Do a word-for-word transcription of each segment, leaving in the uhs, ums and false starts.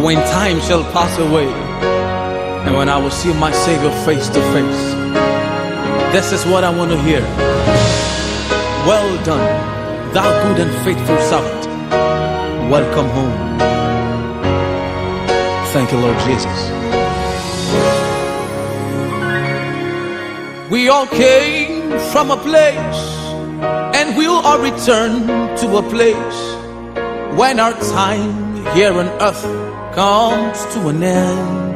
when time shall pass away, and when I will see my Savior face to face. This is what I want to hear. Well done, thou good and faithful servant. Welcome home. Thank you, Lord Jesus. We all came from a place, and we'll all return to a place when our time here on earth comes to an end.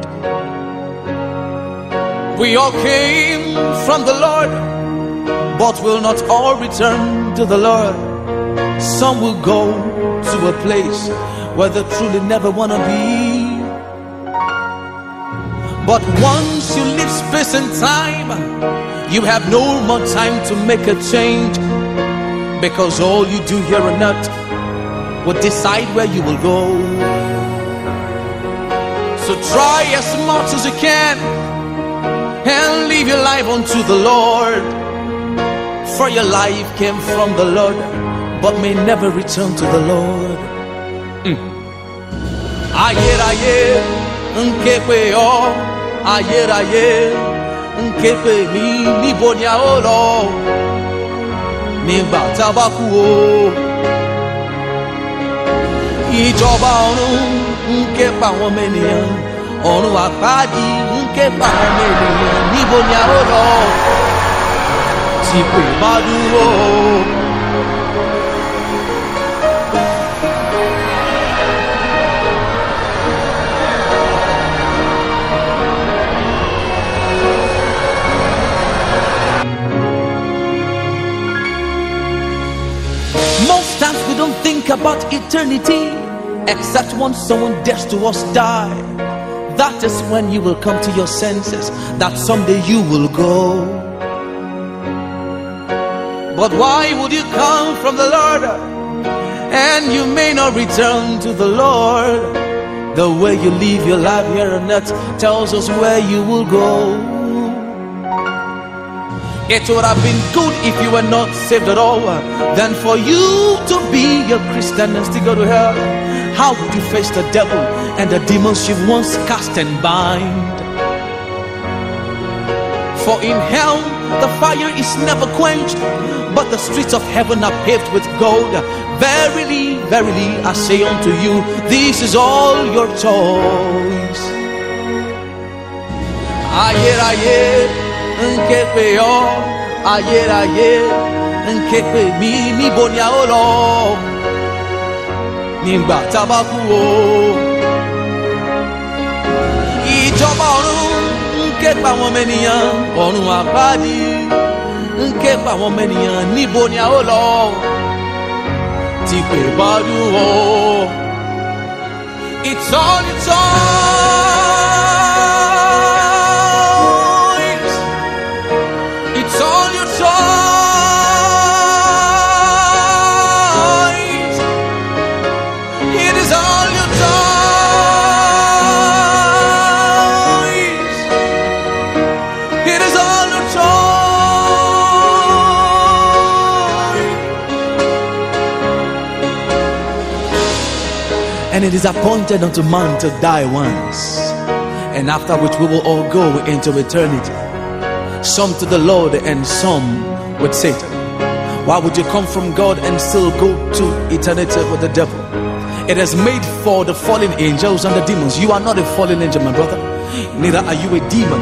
We all came from the Lord, but will not all return to the Lord. Some will go to a place where they truly never want to be. But once you leave space and time, you have no more time to make a change, because all you do here on earth will decide where you will go. So try as much as you can and leave your life unto the Lord, for your life came from the Lord, but may never return to the Lord. Ayer ayer nkepe o, ayer ayer nkepe mi ni bonya olo, nígbà tá bá kú o. Ìjọba ọ̀run nké pa àwọn ọmọ ènìyàn, ọ̀run àpáàdì nké pa àwọn ọmọ ènìyàn, níbo ni a ó lọ tí kò bá dúró? Most times we don't think about eternity, except when someone dear to us die. That is when you will come to your senses that someday you will go. But why would you come from the Lord and you may not return to the Lord? The way you live your life here on earth tells us where you will go. It would have been good if you were not saved at all, than for you to be a Christian and still go to hell. How would you face the devil and the demons you've once cast and bind? For in hell the fire is never quenched, but the streets of heaven are paved with gold. Verily, verily, I say unto you, this is all your choice. Ayer, ayer, nkepe o, ayer, ayer, nkepe mi, mi bonya olo, nígbà tá bá kú o. Ìjọba ọ̀run nké pa àwọn ọmọ ènìyàn, ọ̀run àpáàdì nké pa àwọn ọmọ ènìyàn, níbo ni a ó lọ tí kò bá dúró? It's all your choice. It's all your choice. It is all your choice. It is all your choice. And it is appointed unto man to die once, and after which we will all go into eternity. Some to the Lord and some with Satan. Why would you come from God and still go to eternity with the devil? It is made for the fallen angels and the demons. You are not a fallen angel, my brother. Neither are you a demon.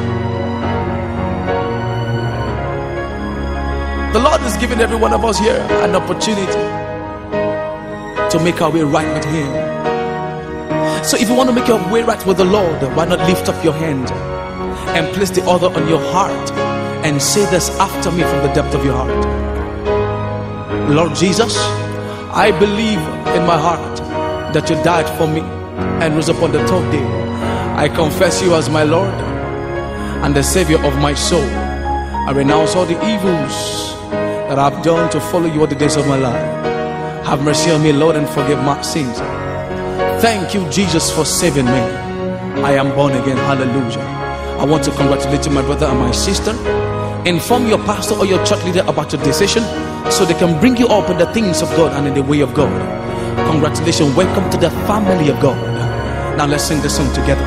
The Lord is giving every one of us here an opportunity to make our way right with Him. So if you want to make your way right with the Lord, why not lift up your hand and place the other on your heart and say this after me from the depth of your heart. Lord Jesus, I believe in my heart that you died for me and rose up on the third day. I confess you as my Lord and the Savior of my soul. I renounce all the evils that I've done to follow you all the days of my life. Have mercy on me, Lord, and forgive my sins. Thank you, Jesus, for saving me. I am born again. Hallelujah. I want to congratulate you, my brother and my sister. Inform your pastor or your church leader about your decision so they can bring you up in the things of God and in the way of God. Congratulations. Welcome to the family of God. Now let's sing this song together.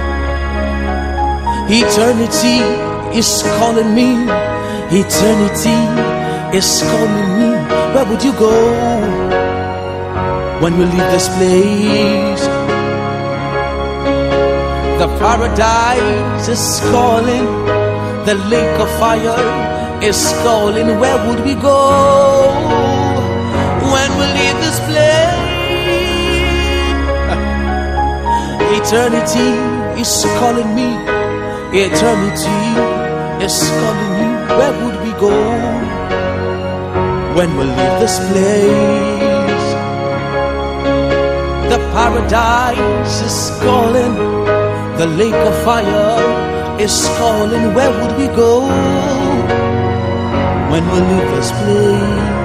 Eternity is calling me. Eternity is calling me. Where would you go when we leave this place? The paradise is calling. The lake of fire is calling. Where would we go when we leave this place? Eternity is calling me. Eternity is calling me. Where would we go when we leave this place? The paradise is calling. The lake of fire is calling. Where would we go when we leave this place?